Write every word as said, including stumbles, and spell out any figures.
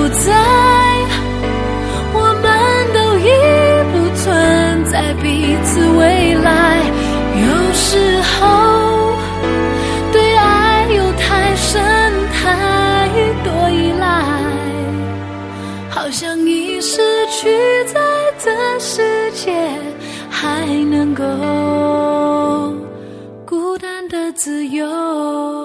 不在，我们都已不存在彼此未来。有时候对爱又太深太多依赖，好像已失去在这世界还能够孤单的自由。